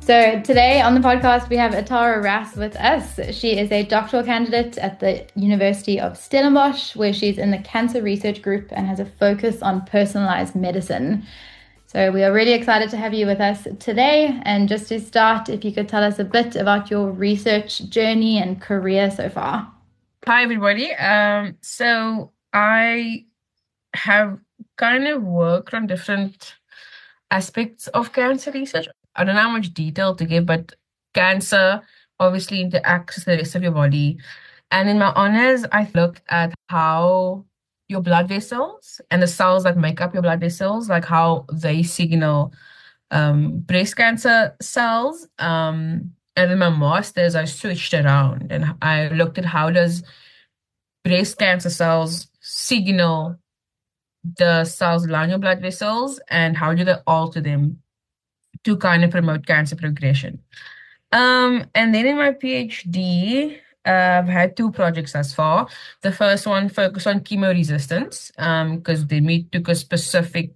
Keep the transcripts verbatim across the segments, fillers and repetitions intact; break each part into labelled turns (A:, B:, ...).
A: So today on the podcast, we have Atara Ras with us. She is a doctoral candidate at the University of Stellenbosch, where she's in the cancer research group and has a focus on personalized medicine. So we are really excited to have you with us today. And just to start, if you could tell us a bit about your research journey and career so far.
B: Hi, everybody. Um, so I have kind of worked on different aspects of cancer research. I don't know how much detail to give, but cancer obviously interacts with the rest of your body. And in my honors, I looked at how your blood vessels and the cells that make up your blood vessels, like how they signal um, breast cancer cells. Um, and in my master's, I switched around and I looked at how does breast cancer cells signal the cells around your blood vessels and how do they alter them to kind of promote cancer progression. Um, and then in my PhD, uh, I've had two projects thus far. The first one focused on chemo resistance, um, because then we took a specific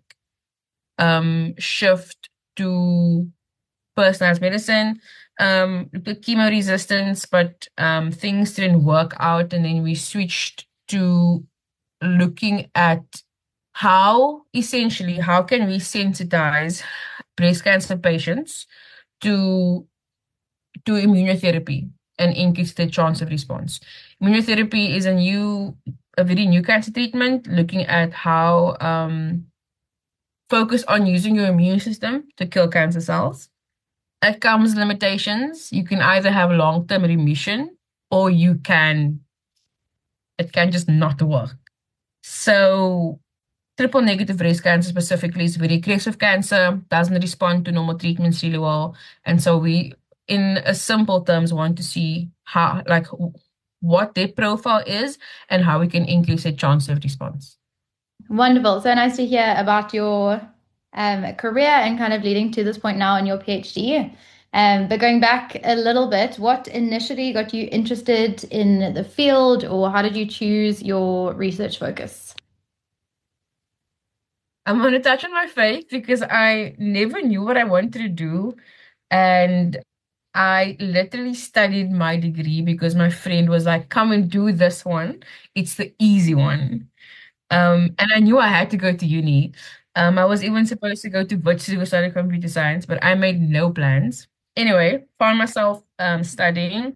B: um shift to personalized medicine. Um, looked at chemo resistance, but um things didn't work out, and then we switched to looking at how essentially how can we sensitize breast cancer patients to to immunotherapy and increase the chance of response. Immunotherapy is a new, a very new cancer treatment, looking at how um, focus on using your immune system to kill cancer cells. It comes limitations. You can either have long-term remission or you can, it can just not work. So triple negative breast cancer specifically is very aggressive cancer, doesn't respond to normal treatments really well. And so we, in a simple terms, want to see how, like, what their profile is and how we can increase their chance of response.
A: Wonderful. So nice to hear about your um, career and kind of leading to this point now in your PhD. Um, but going back a little bit, what initially got you interested in the field, or how did you choose your research focus?
B: I'm going to touch on my faith because I never knew what I wanted to do. And I literally studied my degree because my friend was like, come and do this one. It's the easy one. Um, and I knew I had to go to uni. Um, I was even supposed to go to Wits to study computer science, but I made no plans. Anyway, found myself um, studying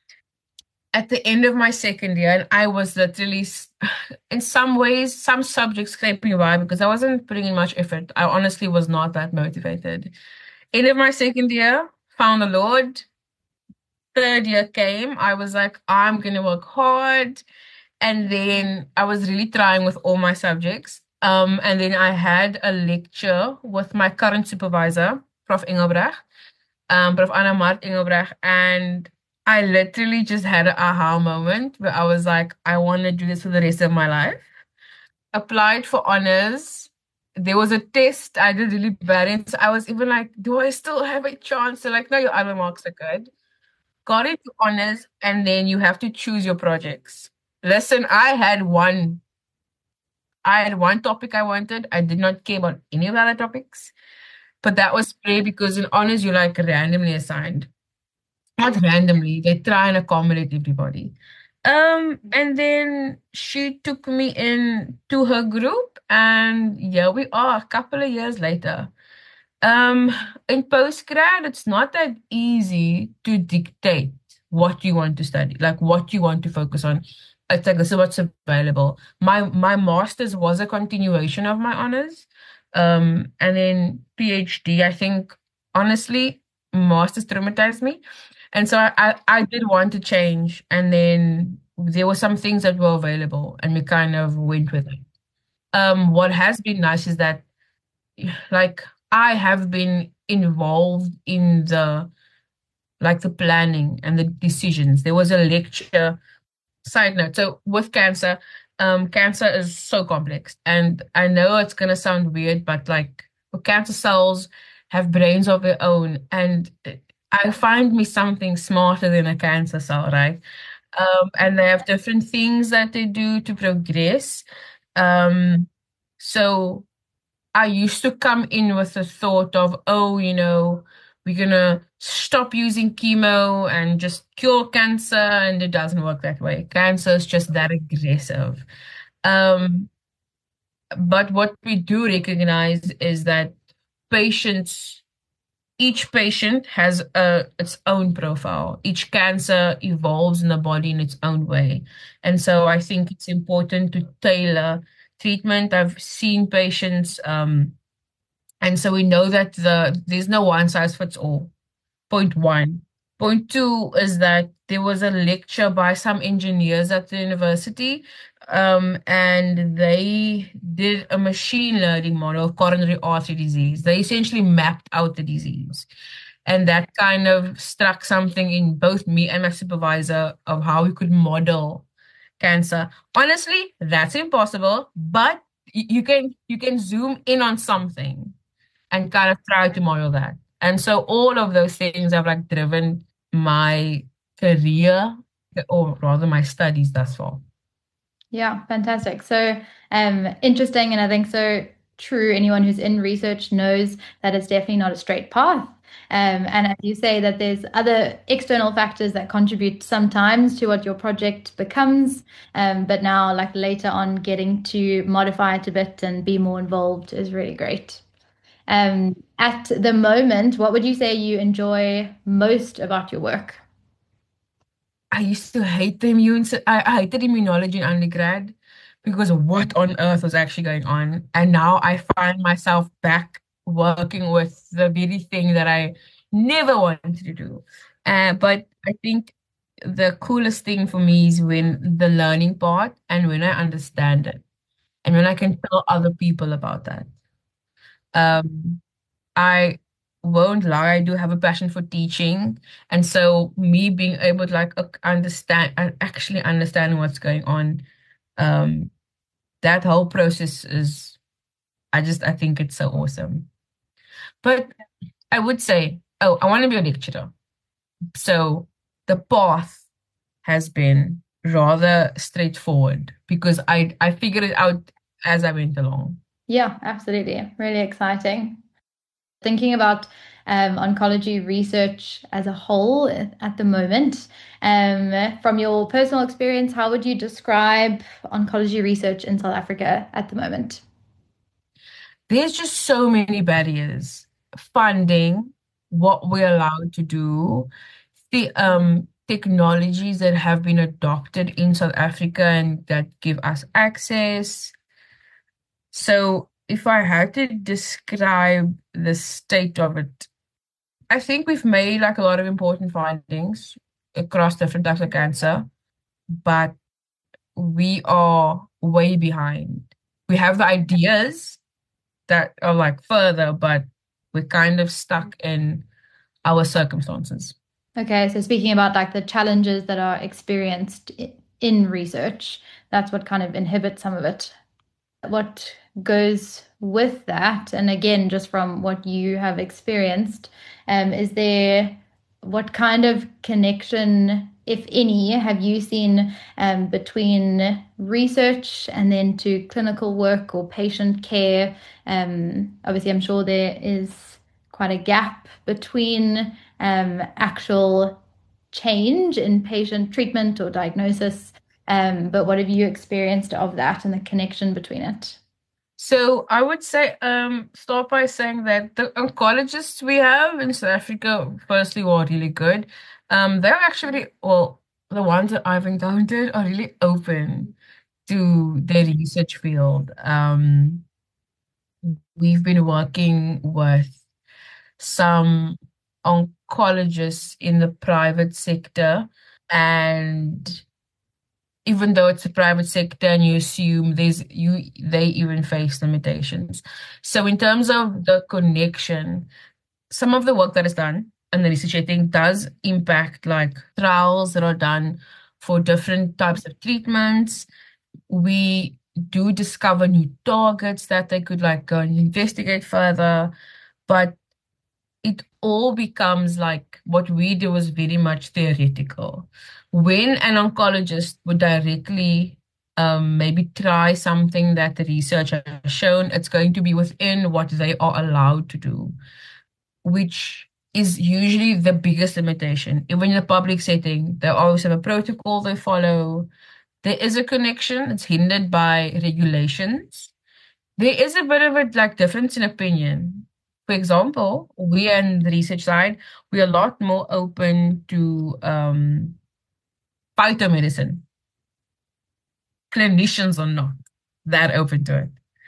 B: at the end of my second year, and I was literally, in some ways, some subjects scraping by because I wasn't putting in much effort. I honestly was not that motivated. End of my second year, found the Lord. Third year came, I was like, I'm gonna work hard. And then I was really trying with all my subjects. Um, and then I had a lecture with my current supervisor, Prof Engelbrecht, um, Prof Anna Mart Engelbrecht, and I literally just had an aha moment where I was like, I want to do this for the rest of my life. Applied for honors. There was a test I did really bad in. So I was even like, do I still have a chance? So like, no, your other marks are good. Got into honors, and then you have to choose your projects. Listen, I had one. I had one topic I wanted. I did not care about any of the other topics. But that was great because in honors, you're like randomly assigned. Not randomly, they try and accommodate everybody. Um, and then she took me in to her group, and here we are a couple of years later. Um, in postgrad, it's not that easy to dictate what you want to study, like what you want to focus on. It's like this is what's available. My my master's was a continuation of my honors. Um, and then PhD, I think honestly, master's traumatized me. And so I, I, I did want to change. And then there were some things that were available and we kind of went with it. Um, what has been nice is that like I have been involved in the like the planning and the decisions. There was a lecture, side note. So with cancer, um, cancer is so complex. And I know it's gonna sound weird, but like cancer cells have brains of their own. And I find me something smarter than a cancer cell, right? Um, and they have different things that they do to progress. Um, so I used to come in with the thought of, oh, you know, we're gonna stop using chemo and just cure cancer, and it doesn't work that way. Cancer is just that aggressive. Um, but what we do recognize is that patients, each patient has a its own profile. Each cancer evolves in the body in its own way. And so I think it's important to tailor treatment. I've seen patients, um, and so we know that the there's no one size fits all. Point one. Point two is that there was a lecture by some engineers at the university, um, and they did a machine learning model of coronary artery disease. They essentially mapped out the disease. And that kind of struck something in both me and my supervisor of how we could model cancer. Honestly, that's impossible, but y- you can you can zoom in on something and kind of try to model that. And so all of those things have like driven my career, or rather my studies thus far.
A: Yeah, fantastic. So, um, interesting, and I think so true. Anyone who's in research knows that it's definitely not a straight path. Um, and as you say, that there's other external factors that contribute sometimes to what your project becomes. Um, but now, like later on, getting to modify it a bit and be more involved is really great. Um, at the moment, what would you say you enjoy most about your work?
B: I used to hate the immune, sy- I, I hated immunology in undergrad because what on earth was actually going on? And now I find myself back working with the very thing that I never wanted to do. Uh, but I think the coolest thing for me is when the learning part and when I understand it and when I can tell other people about that. Um, I won't lie, I do have a passion for teaching. And so me being able to like uh, understand and actually understanding what's going on, um, that whole process is, I just, I think it's so awesome. But I would say, oh, I want to be a lecturer. So the path has been rather straightforward because I, I figured it out as I went along.
A: Yeah, absolutely. Really exciting. Thinking about um, oncology research as a whole at the moment, um, from your personal experience, how would you describe oncology research in South Africa at the moment?
B: There's just so many barriers. Funding, what we're allowed to do, the um technologies that have been adopted in South Africa and that give us access. So if I had to describe the state of it, I think we've made like a lot of important findings across different types of cancer, but we are way behind. We have the ideas that are like further, but we're kind of stuck in our circumstances.
A: Okay, so speaking about like the challenges that are experienced i- in research, that's what kind of inhibits some of it. What goes with that, and again, just from what you have experienced, um, is there what kind of connection, if any, have you seen um, between research and then to clinical work or patient care? Um, obviously, I'm sure there is quite a gap between um, actual change in patient treatment or diagnosis, um, but what have you experienced of that and the connection between it?
B: So I would say, um, start by saying that the oncologists we have in South Africa, firstly, were really good. Um, they're actually, well, the ones that I've encountered are really open to their research field. Um, we've been working with some oncologists in the private sector, and even though it's a private sector and you assume there's you they even face limitations. So in terms of the connection, some of the work that is done and the research I think does impact like trials that are done for different types of treatments. We do discover new targets that they could like go and investigate further, but it all becomes like what we do is very much theoretical. When an oncologist would directly um, maybe try something that the research has shown, it's going to be within what they are allowed to do, which is usually the biggest limitation. Even in a public setting, they always have a protocol they follow. There is a connection, it's hindered by regulations. There is a bit of a like difference in opinion. For example, we on the research side, we're a lot more open to um, phytomedicine. Clinicians are not that open to it.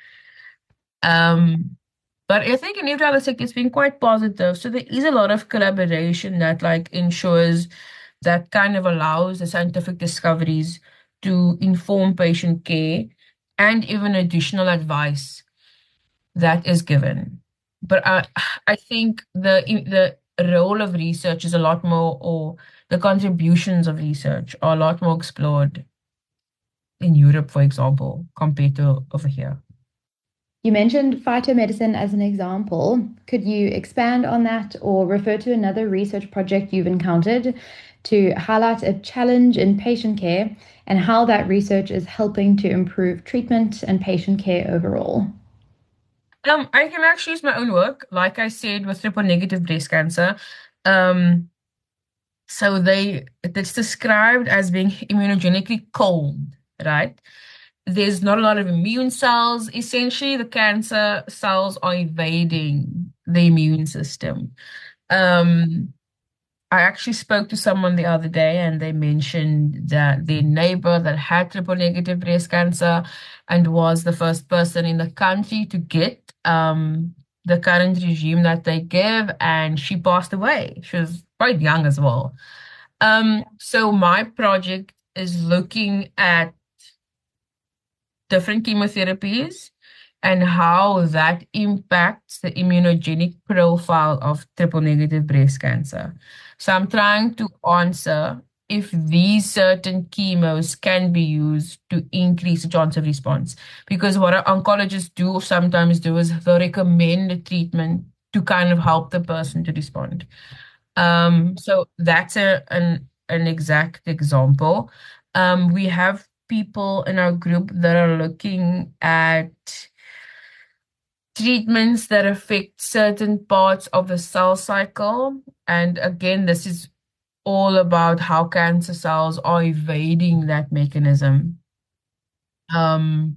B: Um, but I think in every other sector it's been quite positive. So there is a lot of collaboration that like ensures that kind of allows the scientific discoveries to inform patient care and even additional advice that is given. But I, I think the the role of research is a lot more, or the contributions of research are a lot more explored in Europe, for example, compared to over here.
A: You mentioned phytomedicine as an example. Could you expand on that or refer to another research project you've encountered to highlight a challenge in patient care and how that research is helping to improve treatment and patient care overall?
B: Um, I can actually use my own work, like I said, with triple negative breast cancer. Um, so they it's described as being immunogenically cold, right? There's not a lot of immune cells. Essentially, the cancer cells are evading the immune system. Um, I actually spoke to someone the other day and they mentioned that their neighbor that had triple negative breast cancer and was the first person in the country to get um, the current regime that they give, and she passed away. She was quite young as well. Um, so my project is looking at different chemotherapies and how that impacts the immunogenic profile of triple negative breast cancer. So I'm trying to answer if these certain chemos can be used to increase the chance of response. Because what our oncologists do sometimes do is they'll recommend a treatment to kind of help the person to respond. Um, so that's a an an exact example. Um, we have people in our group that are looking at treatments that affect certain parts of the cell cycle. And again, this is all about how cancer cells are evading that mechanism. Um,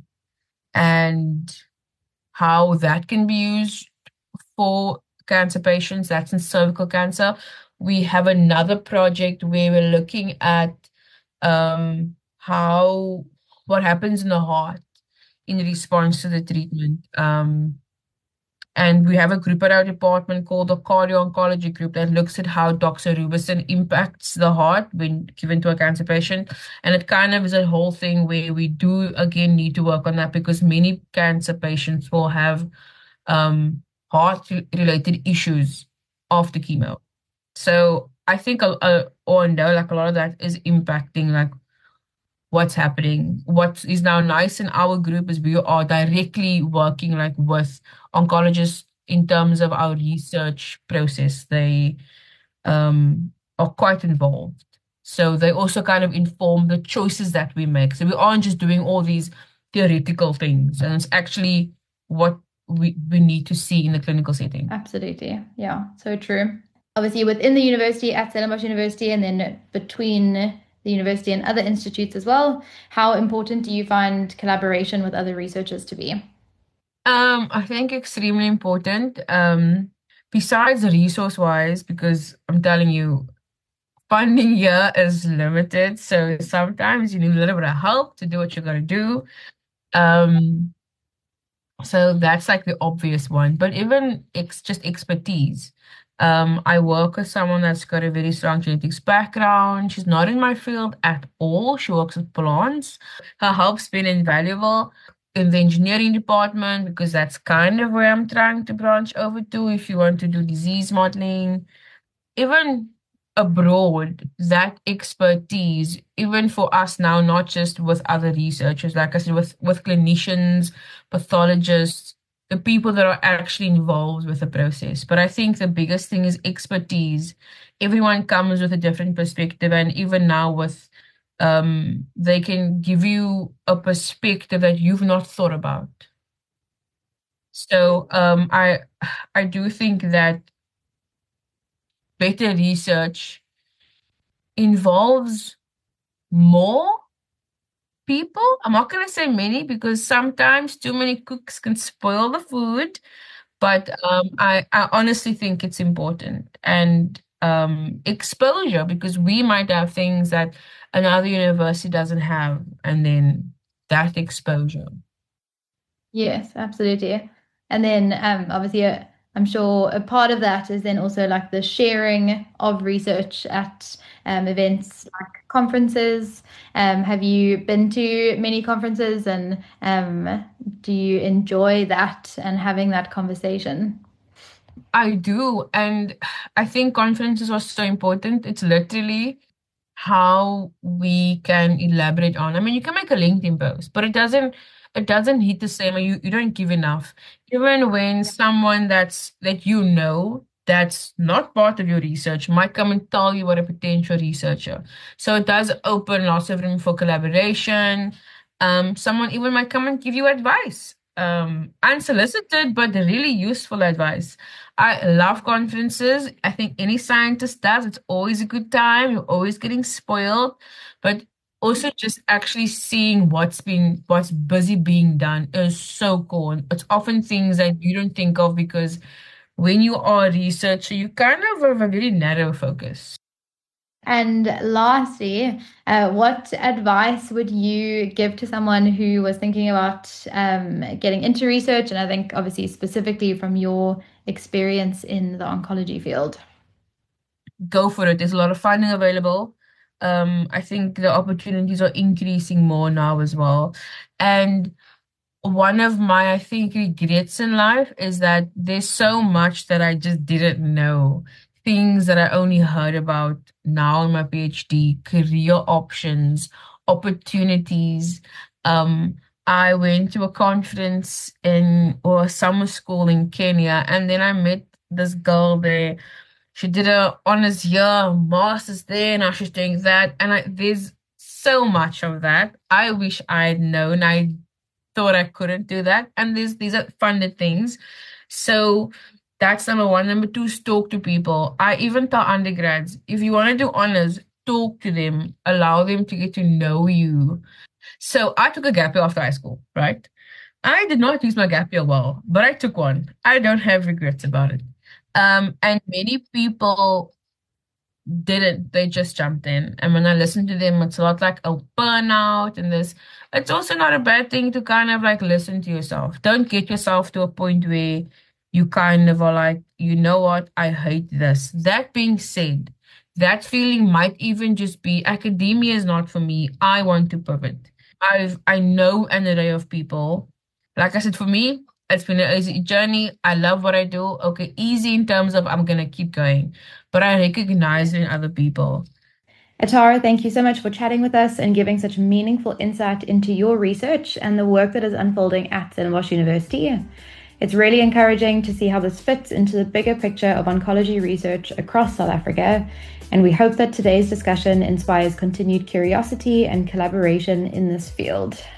B: and how that can be used for cancer patients. That's in cervical cancer. We have another project where we're looking at um, how what happens in the heart in response to the treatment. Um, and we have a group at our department called the cardio-oncology group that looks at how doxorubicin impacts the heart when given to a cancer patient. And it kind of is a whole thing where we do, again, need to work on that because many cancer patients will have um, heart-related issues after chemo. So I think, a, a, or no, like a lot of that is impacting like what's happening. What is now nice in our group is we are directly working like with oncologists in terms of our research process. They um, are quite involved. So they also kind of inform the choices that we make. So we aren't just doing all these theoretical things, and it's actually what we, we need to see in the clinical setting.
A: Absolutely. Yeah, so true. Obviously, within the university at Stellenbosch University, and then between the university and other institutes as well, how important do you find collaboration with other researchers to be?
B: Um, I think extremely important. Um, besides resource-wise, because I'm telling you, funding here is limited, so sometimes you need a little bit of help to do what you gotta do. Um, so that's like the obvious one. But even ex just expertise. Um, I work with someone that's got a very strong genetics background. She's not in my field at all. She works with plants. Her help's been invaluable in the engineering department because that's kind of where I'm trying to branch over to if you want to do disease modeling. Even abroad, that expertise, even for us now, not just with other researchers, like I said, with, with clinicians, pathologists, the people that are actually involved with the process. But I think the biggest thing is expertise. Everyone comes with a different perspective, and even now with um, they can give you a perspective that you've not thought about. So um, I I do think that better research involves more people. I'm not going to say many because sometimes too many cooks can spoil the food, but um, I, I honestly think it's important. And um, exposure, because we might have things that another university doesn't have, and then that exposure.
A: Yes, absolutely. And then um, obviously, uh, I'm sure a part of that is then also like the sharing of research at um, events like conferences. Um, have you been to many conferences and um, do you enjoy that and having that conversation?
B: I do. And I think conferences are so important. It's literally how we can elaborate on. I mean, you can make a LinkedIn post, but it doesn't it doesn't hit the same, or you, you don't give enough. Even when someone that's that you know that's not part of your research might come and tell you what a potential researcher. So it does open lots of room for collaboration. Um, someone even might come and give you advice. Um, unsolicited, but really useful advice. I love conferences. I think any scientist does. It's always a good time. You're always getting spoiled, but also just actually seeing what's being what's busy being done is so cool. And it's often things that you don't think of because when you are a researcher, you kind of have a very narrow focus.
A: And lastly, uh, what advice would you give to someone who was thinking about um, getting into research? And I think obviously specifically from your experience in the oncology field.
B: Go for it. There's a lot of funding available. Um, I think the opportunities are increasing more now as well. And one of my, I think, regrets in life is that there's so much that I just didn't know. Things that I only heard about now in my PhD, career options, opportunities. Um, I went to a conference in or a summer school in Kenya, and then I met this girl there. She did a honors year, master's there, now she's doing that. And I, there's so much of that. I wish I'd known. I thought I couldn't do that. And these these are funded things. So that's number one. Number two is talk to people. I even tell undergrads, if you want to do honors, talk to them, allow them to get to know you. So I took a gap year after high school, right? I did not use my gap year well, but I took one. I don't have regrets about it. Um, and many people didn't. They just jumped in. And when I listen to them, it's a lot like a burnout and this. It's also not a bad thing to kind of like listen to yourself. Don't get yourself to a point where you kind of are like, you know what, I hate this. That being said, that feeling might even just be academia is not for me. I want to pivot. I've I know an array of people. Like I said, for me, it's been an easy journey. I love what I do. Okay, easy in terms of I'm gonna keep going, but I recognize it in other people.
A: Atara, thank you so much for chatting with us and giving such meaningful insight into your research and the work that is unfolding at Stellenbosch University. It's really encouraging to see how this fits into the bigger picture of oncology research across South Africa, and we hope that today's discussion inspires continued curiosity and collaboration in this field.